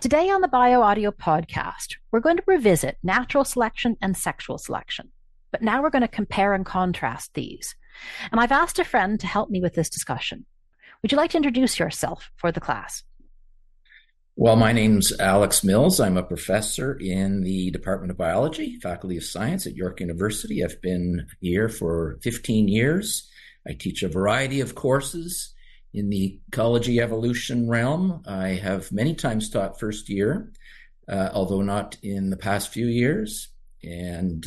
Today on the BioAudio podcast, we're going to revisit natural selection and sexual selection. But now we're going to compare and contrast these. And I've asked a friend to help me with this discussion. Would you like to introduce yourself for the class? Well, my name's Alex Mills. I'm a professor in the Department of Biology, Faculty of Science at York University. I've been here for 15 years. I teach a variety of courses in the ecology evolution realm. I have many times taught first year, although not in the past few years. And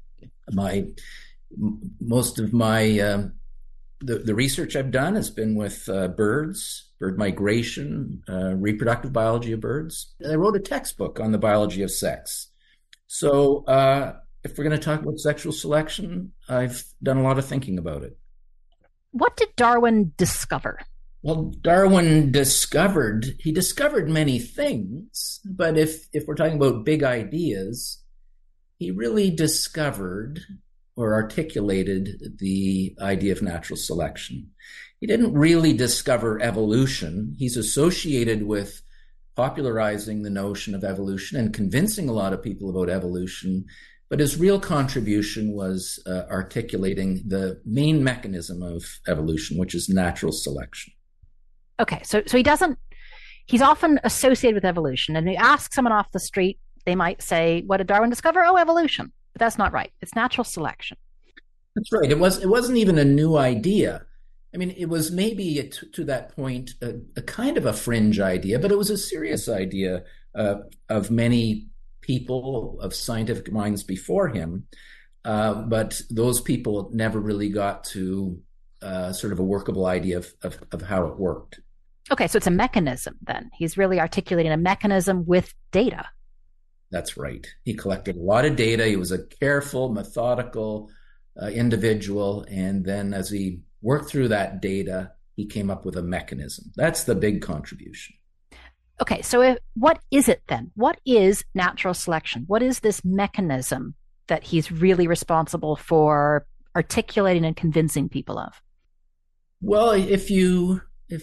most of my the research I've done has been with birds, bird migration, reproductive biology of birds. I wrote a textbook on the biology of sex. So if we're going to talk about sexual selection, I've done a lot of thinking about it. What did Darwin discover? Well, Darwin discovered many things, but if we're talking about big ideas, he really discovered or articulated the idea of natural selection. He didn't really discover evolution. He's associated with popularizing the notion of evolution and convincing a lot of people about evolution, but his real contribution was articulating the main mechanism of evolution, which is natural selection. Okay, so he's often associated with evolution, and you ask someone off the street, they might say, what did Darwin discover? Oh, evolution. But that's not right. It's natural selection. That's right. It wasn't even a new idea. I mean, it was maybe to that point a kind of a fringe idea, but it was a serious idea of many people of scientific minds before him. But those people never really got to sort of a workable idea of how it worked. Okay, so it's a mechanism then. He's really articulating a mechanism with data. That's right. He collected a lot of data. He was a careful, methodical individual. And then as he worked through that data, he came up with a mechanism. That's the big contribution. Okay, so what is it then? What is natural selection? What is this mechanism that he's really responsible for articulating and convincing people of? Well, if you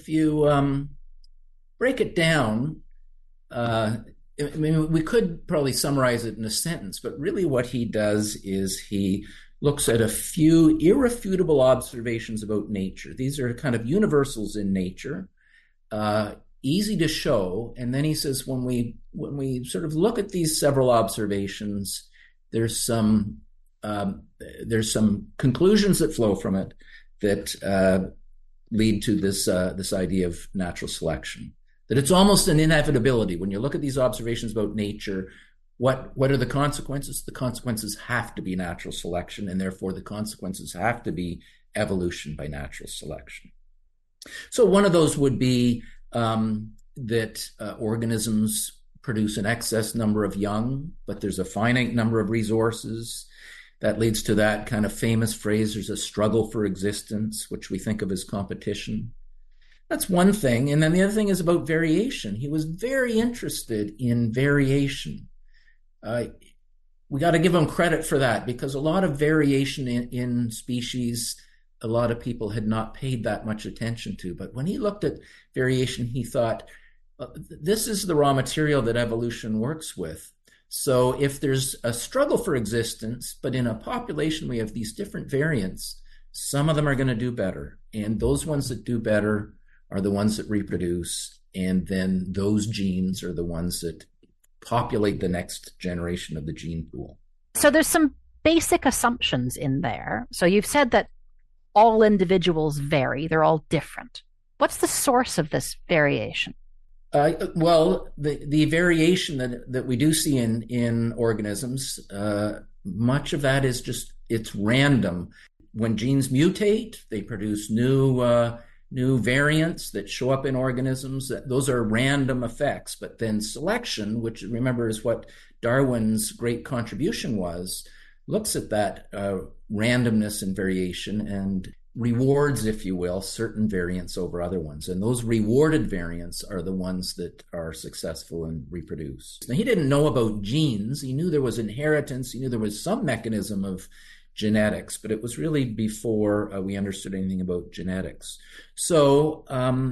break it down, I mean, we could probably summarize it in a sentence, but really what he does is he looks at a few irrefutable observations about nature. These are kind of universals in nature, easy to show. And then he says, when we sort of look at these several observations, there's some conclusions that flow from it that lead to this idea of natural selection. That it's almost an inevitability. When you look at these observations about nature, what are the consequences? The consequences have to be natural selection, and therefore the consequences have to be evolution by natural selection. So one of those would be that organisms produce an excess number of young, but there's a finite number of resources. That leads to that kind of famous phrase, there's a struggle for existence, which we think of as competition. That's one thing. And then the other thing is about variation. He was very interested in variation. We got to give him credit for that, because a lot of variation in species, a lot of people had not paid that much attention to. But when he looked at variation, he thought, this is the raw material that evolution works with. So if there's a struggle for existence, but in a population we have these different variants, some of them are going to do better. And those ones that do better are the ones that reproduce, and then those genes are the ones that populate the next generation of the gene pool. So there's some basic assumptions in there. So you've said that all individuals vary, they're all different. What's the source of this variation? Well, the variation that we do see in organisms, much of that is just, it's random. When genes mutate, they produce new variants that show up in organisms. Those are random effects. But then selection, which remember is what Darwin's great contribution was, looks at that randomness and variation and rewards, if you will, certain variants over other ones. And those rewarded variants are the ones that are successful and reproduce. Now, he didn't know about genes. He knew there was inheritance. He knew there was some mechanism of genetics, but it was really before we understood anything about genetics. So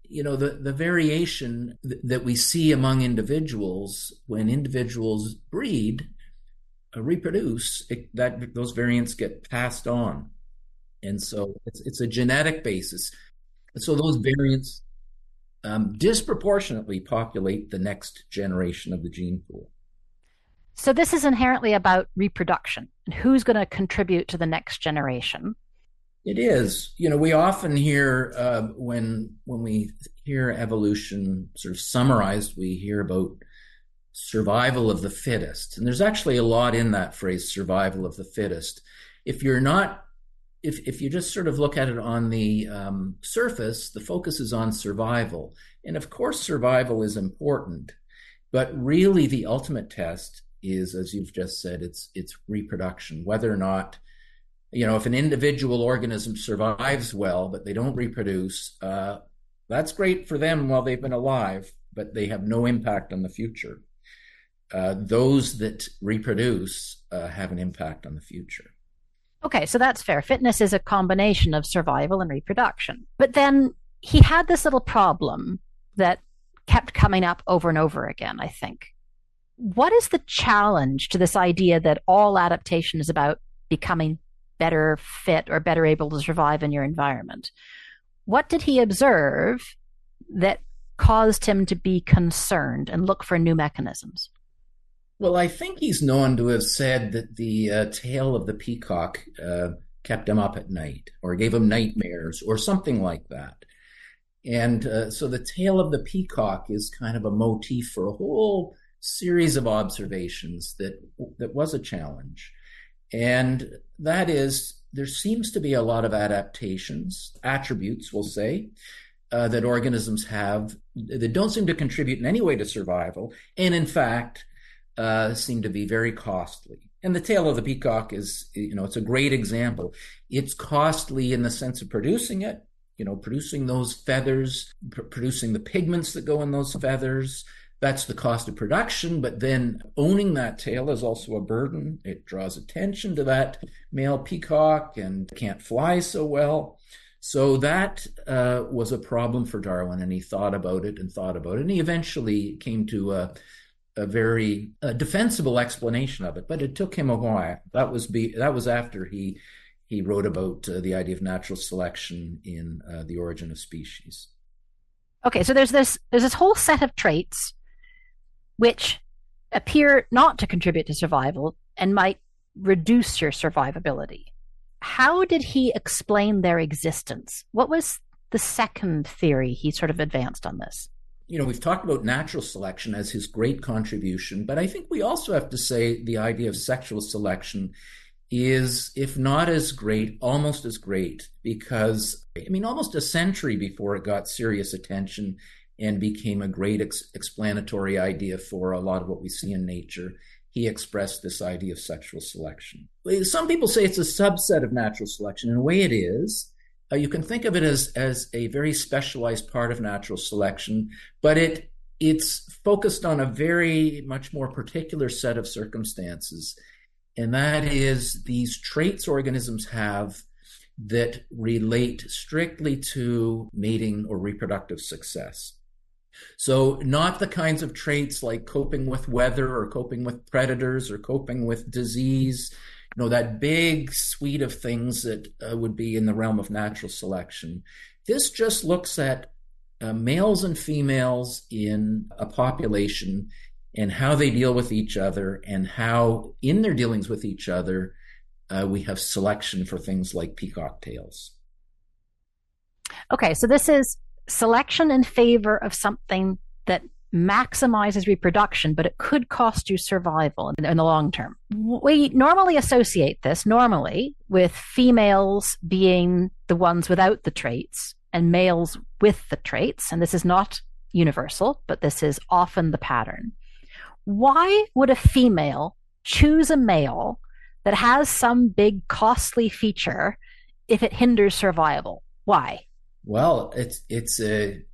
the variation that we see among individuals when individuals breed, reproduce, that those variants get passed on. And so it's a genetic basis. So those variants disproportionately populate the next generation of the gene pool. So this is inherently about reproduction and who's going to contribute to the next generation. It is. We often hear when we hear evolution sort of summarized, we hear about survival of the fittest. And there's actually a lot in that phrase, survival of the fittest. If you just sort of look at it on the surface, the focus is on survival. And of course, survival is important. But really, the ultimate test is, as you've just said, it's reproduction, whether or not, if an individual organism survives well, but they don't reproduce, that's great for them while they've been alive, but they have no impact on the future. Those that reproduce have an impact on the future. Okay, so that's fair. Fitness is a combination of survival and reproduction. But then he had this little problem that kept coming up over and over again, I think. What is the challenge to this idea that all adaptation is about becoming better fit or better able to survive in your environment? What did he observe that caused him to be concerned and look for new mechanisms? Well, I think he's known to have said that the tail of the peacock kept him up at night or gave him nightmares or something like that. And so the tail of the peacock is kind of a motif for a whole series of observations that was a challenge. And that is, there seems to be a lot of adaptations, attributes, we'll say, that organisms have that don't seem to contribute in any way to survival, and in fact, seem to be very costly. And the tail of the peacock is, it's a great example. It's costly in the sense of producing it, producing those feathers, producing the pigments that go in those feathers. That's the cost of production, but then owning that tail is also a burden. It draws attention to that male peacock and can't fly so well. So that was a problem for Darwin, and he thought about it, and he eventually came to a very defensible explanation of it. But it took him a while. That was after he wrote about the idea of natural selection in The Origin of Species. Okay, so there's this whole set of traits which appear not to contribute to survival and might reduce your survivability. How did he explain their existence? What was the second theory he sort of advanced on this? We've talked about natural selection as his great contribution, but I think we also have to say the idea of sexual selection is, if not as great, almost as great, because, almost a century before it got serious attention and became a great explanatory idea for a lot of what we see in nature, he expressed this idea of sexual selection. Some people say it's a subset of natural selection. In a way it is. You can think of it as a very specialized part of natural selection, but it's focused on a very much more particular set of circumstances. And that is these traits organisms have that relate strictly to mating or reproductive success. So not the kinds of traits like coping with weather or coping with predators or coping with disease, that big suite of things that would be in the realm of natural selection. This just looks at males and females in a population and how they deal with each other, and how in their dealings with each other, we have selection for things like peacock tails. Okay, so this is selection in favor of something that maximizes reproduction, but it could cost you survival in the long term. We normally associate this with females being the ones without the traits and males with the traits. And this is not universal, but this is often the pattern. Why would a female choose a male that has some big costly feature if it hinders survival? Why? Well, it's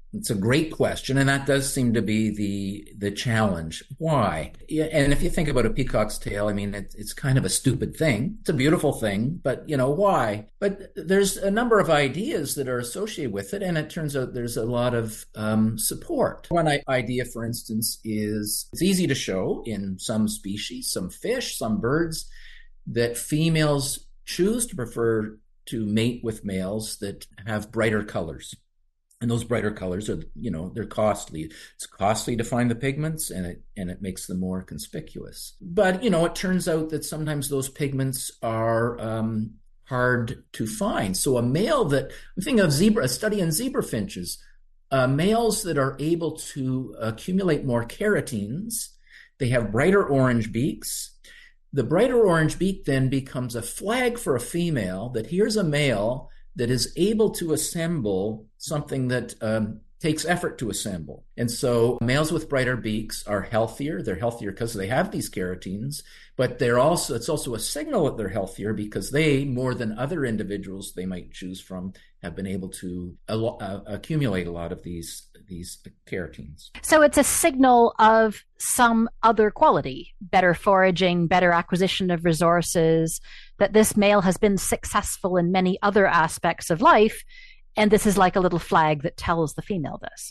It's a great question, and that does seem to be the challenge. Why? Yeah, and if you think about a peacock's tail, I mean, it's kind of a stupid thing. It's a beautiful thing, but why? But there's a number of ideas that are associated with it, and it turns out there's a lot of support. One idea, for instance, is it's easy to show in some species, some fish, some birds, that females choose to prefer to mate with males that have brighter colors. And those brighter colors are, they're costly. It's costly to find the pigments, and it makes them more conspicuous. But, it turns out that sometimes those pigments are hard to find. So I'm thinking of a study in zebra finches, males that are able to accumulate more carotenes, they have brighter orange beaks. The brighter orange beak then becomes a flag for a female that here's a male that is able to assemble something that takes effort to assemble. And so males with brighter beaks are healthier. They're healthier because they have these carotenes, but it's also a signal that they're healthier because they, more than other individuals they might choose from, have been able to accumulate a lot of these carotenes. So it's a signal of some other quality, better foraging, better acquisition of resources, that this male has been successful in many other aspects of life. And this is like a little flag that tells the female this.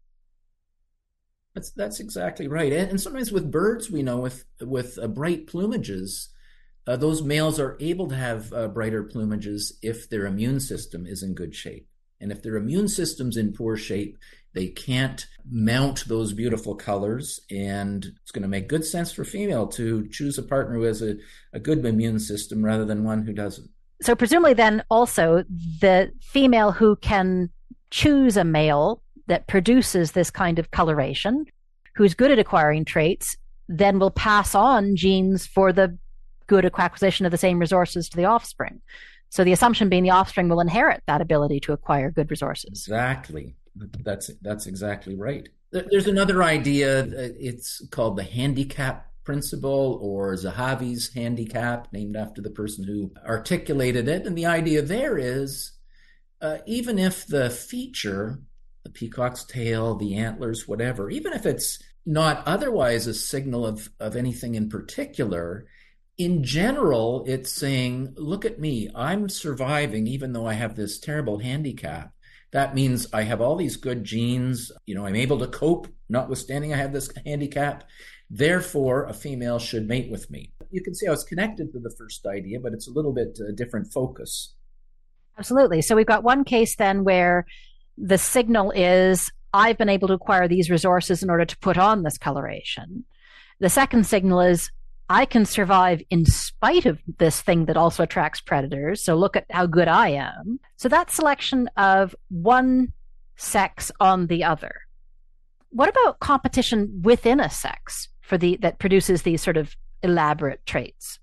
That's exactly right. And sometimes with birds, we know with bright plumages, those males are able to have brighter plumages if their immune system is in good shape. And if their immune system's in poor shape, they can't mount those beautiful colors. And it's going to make good sense for female to choose a partner who has a good immune system rather than one who doesn't. So presumably then also the female who can choose a male that produces this kind of coloration, who's good at acquiring traits, then will pass on genes for the good acquisition of the same resources to the offspring. So the assumption being the offspring will inherit that ability to acquire good resources. Exactly. That's exactly right. There's another idea. It's called the handicap principle, or Zahavi's handicap, named after the person who articulated it. And the idea there is, even if the feature, the peacock's tail, the antlers, whatever, even if it's not otherwise a signal of anything in particular, in general, it's saying, look at me, I'm surviving even though I have this terrible handicap. That means I have all these good genes, I'm able to cope, notwithstanding I have this handicap. Therefore, a female should mate with me. You can see how it's connected to the first idea, but it's a little bit different focus. Absolutely. So we've got one case then where the signal is, I've been able to acquire these resources in order to put on this coloration. The second signal is, I can survive in spite of this thing that also attracts predators. So look at how good I am. So that selection of one sex on the other. What about competition within a sex that produces these sort of elaborate traits?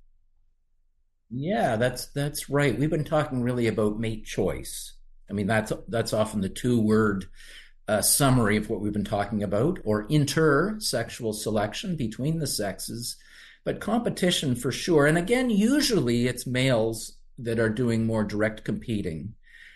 Yeah, that's right. We've been talking really about mate choice. I mean, that's often the two-word summary of what we've been talking about, or intersexual selection between the sexes. But competition for sure. And again, usually it's males that are doing more direct competing.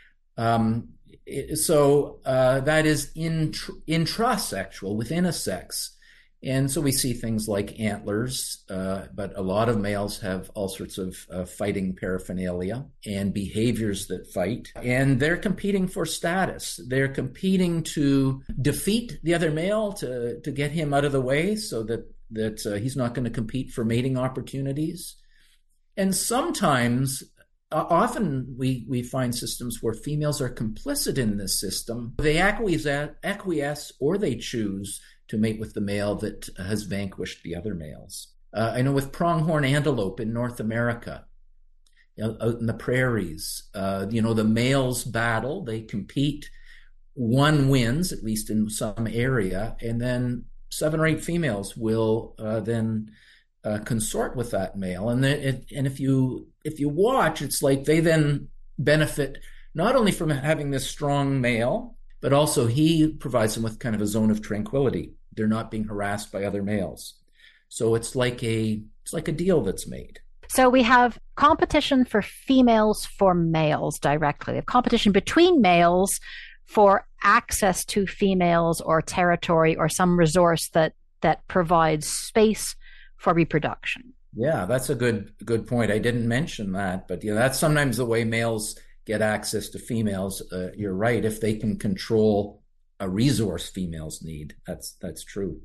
So that is intrasexual, within a sex. And so we see things like antlers, but a lot of males have all sorts of fighting paraphernalia and behaviors that fight. And they're competing for status. They're competing to defeat the other male, to get him out of the way so that he's not going to compete for mating opportunities. And sometimes, often we find systems where females are complicit in this system. They acquiesce or they choose to mate with the male that has vanquished the other males. I know with pronghorn antelope in North America, out in the prairies, the males battle, they compete, one wins, at least in some area, and then 7 or 8 females will then consort with that male. And if you watch, it's like they then benefit not only from having this strong male, but also he provides them with kind of a zone of tranquility. They're not being harassed by other males. So it's like a deal that's made. So we have competition for females for males directly. We have competition between males for access to females or territory or some resource that provides space for reproduction. Yeah, that's a good point. I didn't mention that, but that's sometimes the way males get access to females. You're right. If they can control a resource females need, that's true.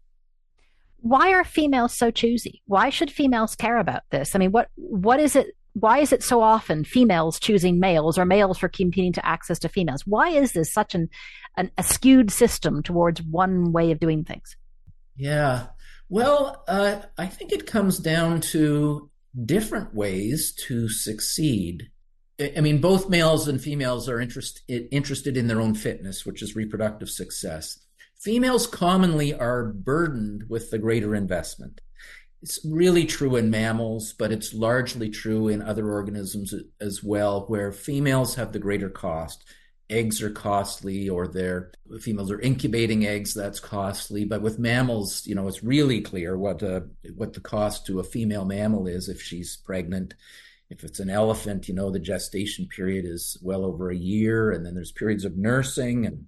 Why are females so choosy? Why should females care about this? I mean, what is it? Why is it so often females choosing males or males for competing to access to females? Why is this such a skewed system towards one way of doing things? Yeah. Well, I think it comes down to different ways to succeed. I mean, both males and females are interested in their own fitness, which is reproductive success. Females commonly are burdened with the greater investment. It's really true in mammals, but it's largely true in other organisms as well, where females have the greater cost. Eggs are costly, or females are incubating eggs, that's costly. But with mammals, it's really clear what the cost to a female mammal is if she's pregnant. If it's an elephant, the gestation period is well over a year, and then there's periods of nursing. And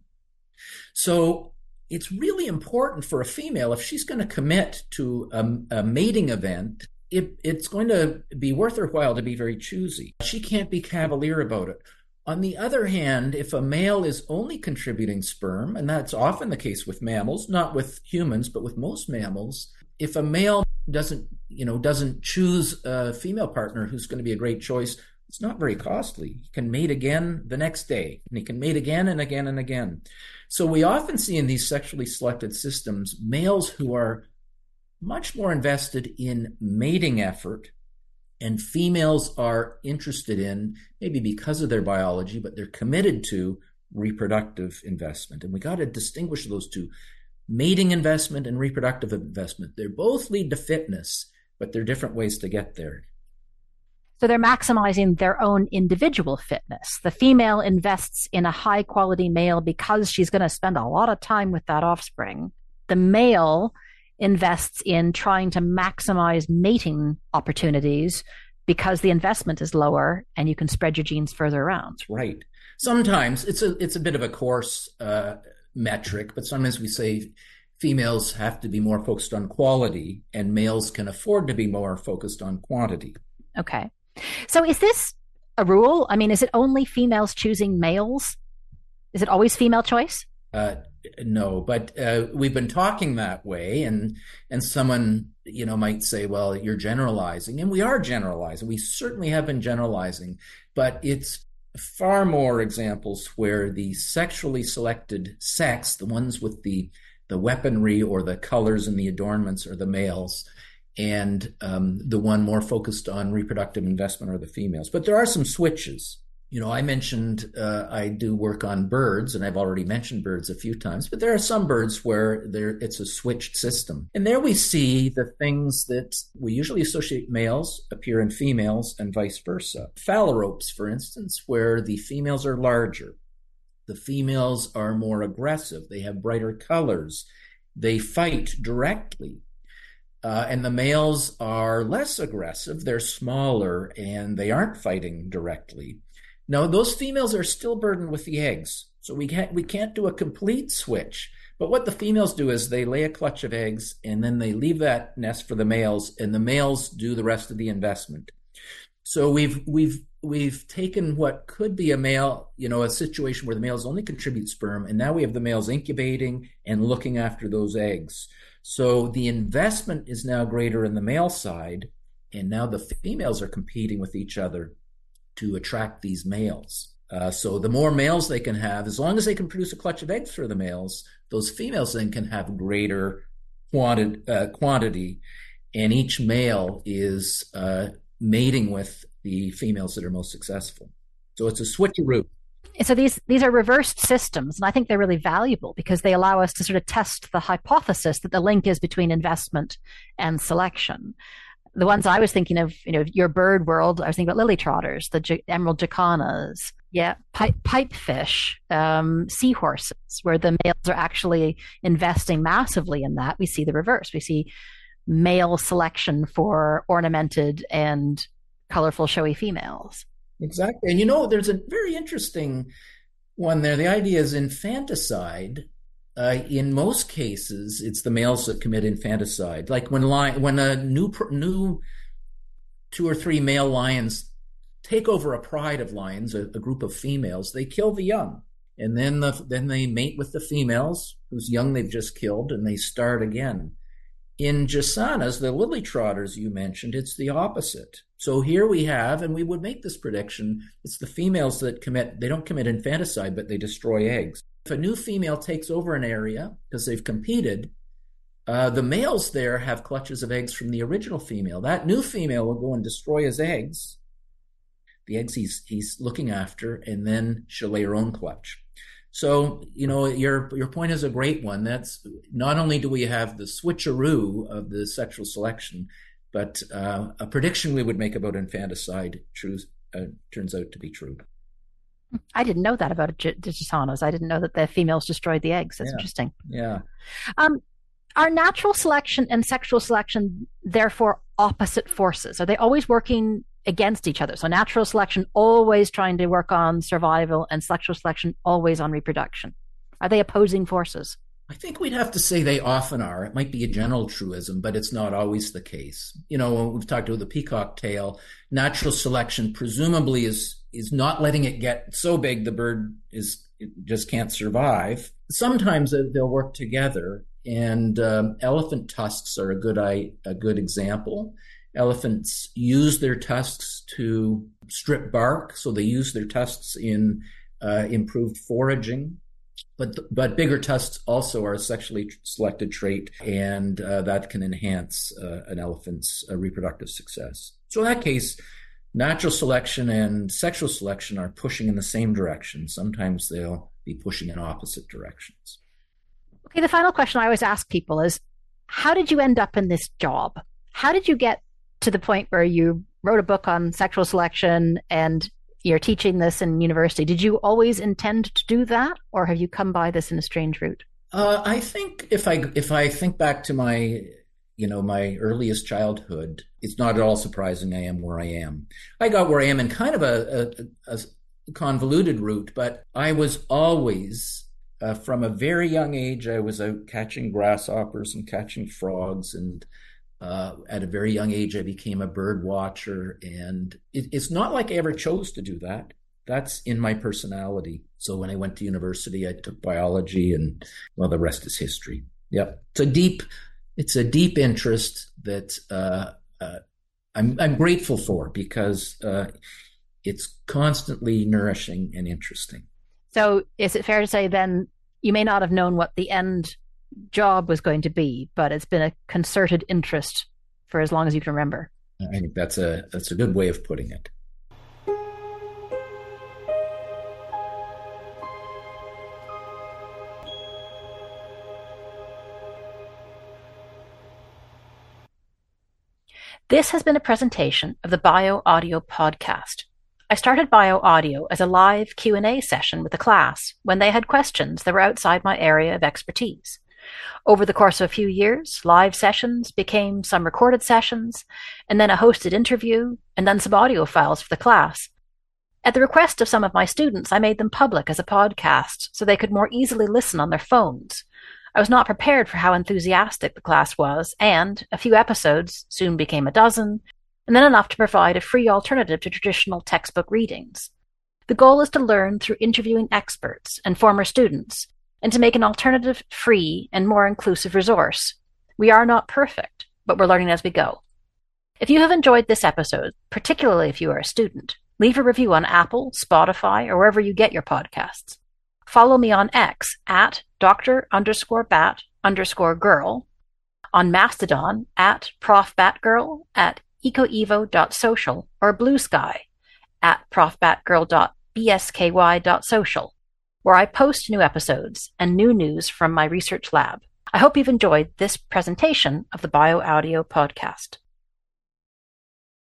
so it's really important for a female, if she's going to commit to a mating event, it's going to be worth her while to be very choosy. She can't be cavalier about it. On the other hand, if a male is only contributing sperm, and that's often the case with mammals, not with humans, but with most mammals, if a male doesn't choose a female partner who's going to be a great choice, it's not very costly. He can mate again the next day, and he can mate again and again and again. So we often see in these sexually selected systems males who are much more invested in mating effort, and females are interested in, maybe because of their biology, but they're committed to reproductive investment. And we got to distinguish those two, mating investment and reproductive investment. They both lead to fitness, but they're different ways to get there. So they're maximizing their own individual fitness. The female invests in a high quality male because she's going to spend a lot of time with that offspring. The male invests in trying to maximize mating opportunities because the investment is lower and you can spread your genes further around. That's right. Sometimes it's a bit of a coarse metric, but sometimes we say females have to be more focused on quality and males can afford to be more focused on quantity. Okay. So is this a rule? I mean, is it only females choosing males? Is it always female choice? No, but we've been talking that way, and someone might say, well, you're generalizing, and we are generalizing. We certainly have been generalizing, but it's far more examples where the sexually selected sex, the ones with the weaponry or the colors and the adornments, are the males, and the one more focused on reproductive investment are the females. But there are some switches. I mentioned I do work on birds, and I've already mentioned birds a few times, but there are some birds where it's a switched system. And there we see the things that we usually associate males appear in females and vice versa. Phalaropes, for instance, where the females are larger. The females are more aggressive. They have brighter colors. They fight directly. And the males are less aggressive. They're smaller and they aren't fighting directly. Now, those females are still burdened with the eggs, so we can't do a complete switch. But what the females do is they lay a clutch of eggs, and then they leave that nest for the males, and the males do the rest of the investment. So we've taken what could be a situation where the males only contribute sperm, and now we have the males incubating and looking after those eggs. So the investment is now greater in the male side, and now the females are competing with each other to attract these males. So the more males they can have, as long as they can produce a clutch of eggs for the males, those females then can have greater quantity, and each male is mating with the females that are most successful. So it's a switcheroo. So these are reversed systems, and I think they're really valuable because they allow us to sort of test the hypothesis that the link is between investment and selection. The ones I was thinking of, your bird world, I was thinking about lily trotters, the emerald jacanas, pipefish, seahorses, where the males are actually investing massively in that. We see the reverse. We see male selection for ornamented and colorful, showy females. Exactly. And there's a very interesting one there. The idea is infanticide. In most cases, it's the males that commit infanticide. Like when a new two or three male lions take over a pride of lions, a group of females, they kill the young, and then they mate with the females whose young they've just killed, and they start again. In Gisanas, the lily trotters you mentioned, it's the opposite. So here we have, and we would make this prediction, it's the females that they don't commit infanticide, but they destroy eggs. If a new female takes over an area because they've competed, the males there have clutches of eggs from the original female. That new female will go and destroy his eggs, the eggs he's looking after, and then she'll lay her own clutch. So, your point is a great one. That's not only do we have the switcheroo of the sexual selection, but a prediction we would make about infanticide turns out to be true. I didn't know that about Gisanas. I didn't know that the females destroyed the eggs. That's interesting. Yeah. Are natural selection and sexual selection therefore opposite forces? Are they always working against each other? So natural selection always trying to work on survival and sexual selection always on reproduction. Are they opposing forces? I think we'd have to say they often are. It might be a general truism, but it's not always the case. When we've talked about the peacock tail, natural selection presumably is not letting it get so big the bird just can't survive. Sometimes they'll work together, and elephant tusks are a good example. Elephants use their tusks to strip bark, so they use their tusks in improved foraging. But bigger tusks also are a sexually selected trait, and that can enhance an elephant's reproductive success. So in that case, natural selection and sexual selection are pushing in the same direction. Sometimes they'll be pushing in opposite directions. Okay, the final question I always ask people is, how did you end up in this job? How did you get to the point where you wrote a book on sexual selection and you're teaching this in university? Did you always intend to do that, or have you come by this in a strange route? I think if I think back to my earliest childhood, it's not at all surprising I am where I am. I got where I am in kind of a convoluted route, but I was always, from a very young age, I was out catching grasshoppers and catching frogs, and at a very young age, I became a bird watcher, and it's not like I ever chose to do that. That's in my personality. So when I went to university, I took biology, and the rest is history. Yep, it's a deep interest that I'm grateful for, because it's constantly nourishing and interesting. So is it fair to say then you may not have known what the end job was going to be, but it's been a concerted interest for as long as you can remember? I think that's a good way of putting it. This has been a presentation of the BioAudio podcast. I started BioAudio as a live Q&A session with the class when they had questions that were outside my area of expertise. Over the course of a few years, live sessions became some recorded sessions, and then a hosted interview, and then some audio files for the class. At the request of some of my students, I made them public as a podcast so they could more easily listen on their phones. I was not prepared for how enthusiastic the class was, and a few episodes soon became a dozen, and then enough to provide a free alternative to traditional textbook readings. The goal is to learn through interviewing experts and former students, and to make an alternative, free, and more inclusive resource. We are not perfect, but we're learning as we go. If you have enjoyed this episode, particularly if you are a student, leave a review on Apple, Spotify, or wherever you get your podcasts. Follow me on X at Dr_Bat_girl, on Mastodon at ProfBatGirl, at ecoevo.social, or Blue Sky at profbatgirl.bsky.social, where I post new episodes and new news from my research lab. I hope you've enjoyed this presentation of the BioAudio podcast.